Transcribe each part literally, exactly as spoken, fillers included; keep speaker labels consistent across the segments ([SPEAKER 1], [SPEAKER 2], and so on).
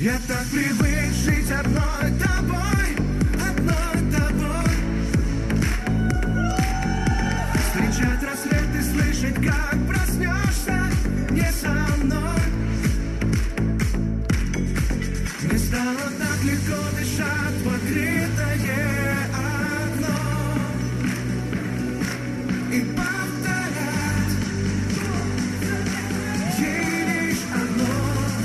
[SPEAKER 1] Я так привык жить одной тобой, одной тобой. Встречать рассвет и слышать, как проснешься не со мной. Мне стало так легко дышать в открытое окно и повторять ей лишь одно.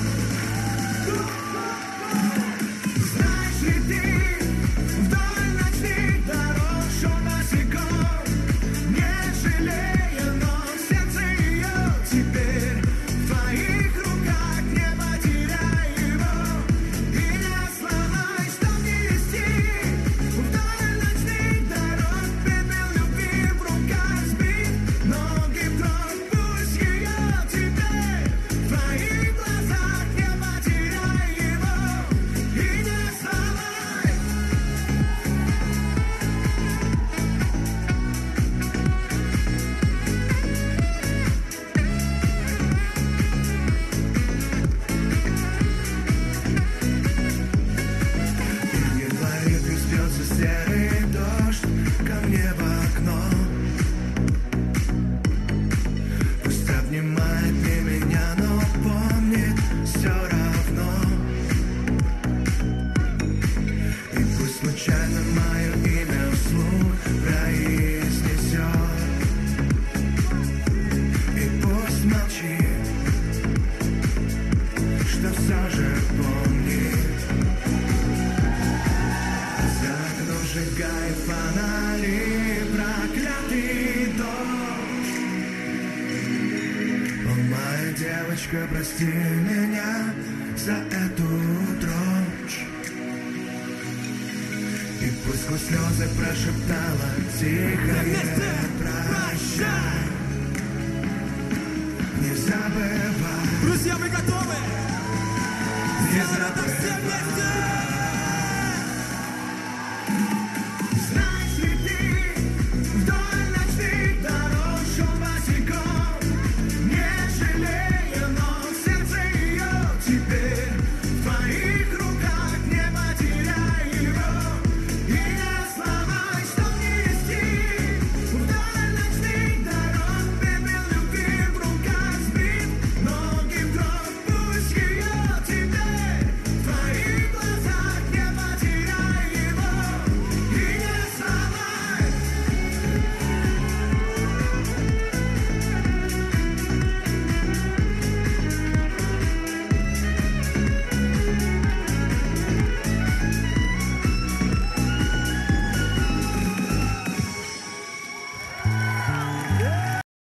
[SPEAKER 1] Знаешь ли ты, вдоль ночных дорог шел босиком, не жалея, но в сердце ее теперь в твоих руках, не потеряй его и не сломай, что мне вести. Вдоль ночных дорог пепел любви в руках сбит, ноги в кровь, пусть ее теперь в твоих глазах, не потеряй его и не сломай. И едва ветру спется серый дождь ко мне в окно. Пусть обнимает не меня, но помнит все равно. И пусть случайно мое имя вслух произнесет, и пусть молчит, что все же помнит. За окном сжигает фонари проклятый дождь. О, моя девочка, прости меня за эту дрожь. И пусть сквозь слезы прошептала тихое прощай. Не забывай,
[SPEAKER 2] Друзья, вы готовы?
[SPEAKER 1] не забывай.